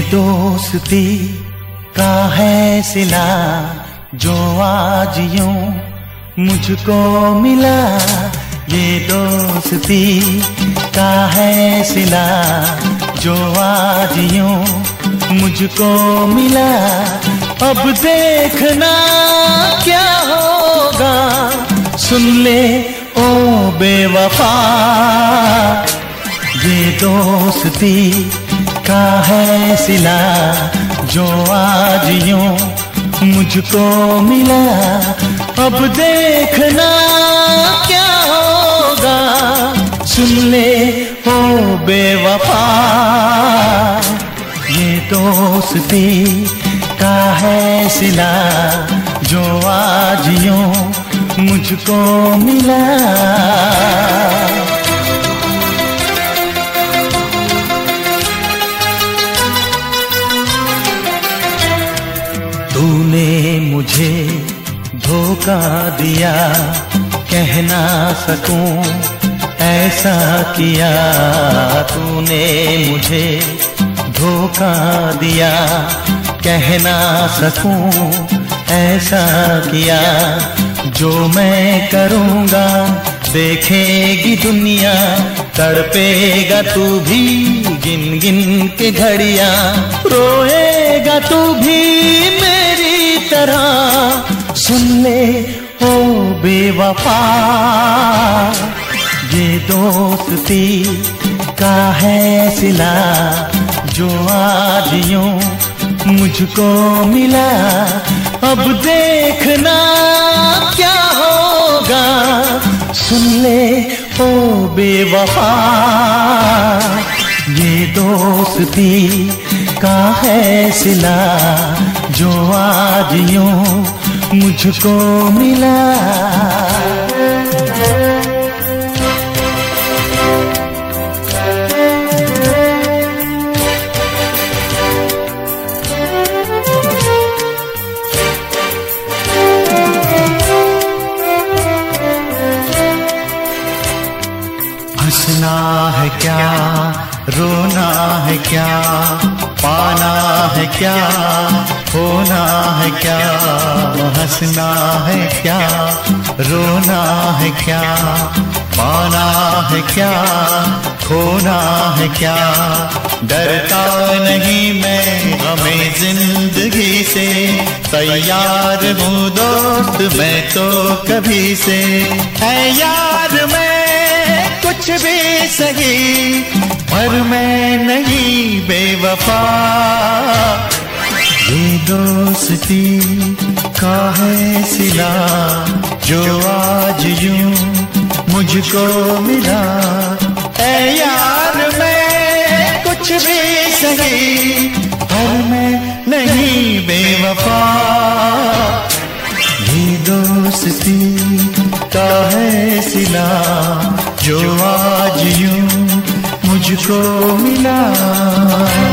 दोस्ती का है सिला जो आज यूं मुझको मिला। ये दोस्ती का है सिला जो आज यूं मुझको मिला। अब देखना क्या होगा, सुन ले ओ बेवफा। ये दोस्ती का है सिला जो आज यूं मुझको मिला। अब देखना क्या होगा, सुन ले ओ बेवफा। ये दोस्ती का है सिला जो आज यूं मुझको मिला। तूने मुझे धोखा दिया, कह ना सकूं ऐसा किया। तूने मुझे धोखा दिया, कह ना सकूं ऐसा किया। जो मैं करूँगा देखेगी दुनिया, तड़पेगा तू भी गिन गिन के घड़ियां। रोएगा तू भी मेरी तरह, सुन ले ओ बेवफा। ये दोस्ती का है सिला जो आज यूं मुझको मिला। अब देखना क्या होगा, सुन ले ओ बेवफा। ये दोस्ती का है सिला जो आज यूं मुझको मिला। हंसना है क्या, रोना है क्या, पाना है क्या, खोना है क्या। हंसना है क्या, रोना है क्या, पाना है क्या, खोना है क्या। डरता नहीं मैं हमें जिंदगी से, तैयार हूँ दोस्त मैं तो कभी से। है यार मैं कुछ भी सही, पर मैं नहीं बेवफा। ये दोस्ती का है सिला जो आज यूं मुझको मिला। ऐ यार मैं कुछ भी सही, पर मैं नहीं बेवफा। ये दोस्ती का है सिला जो आज यूं मुझको मिला।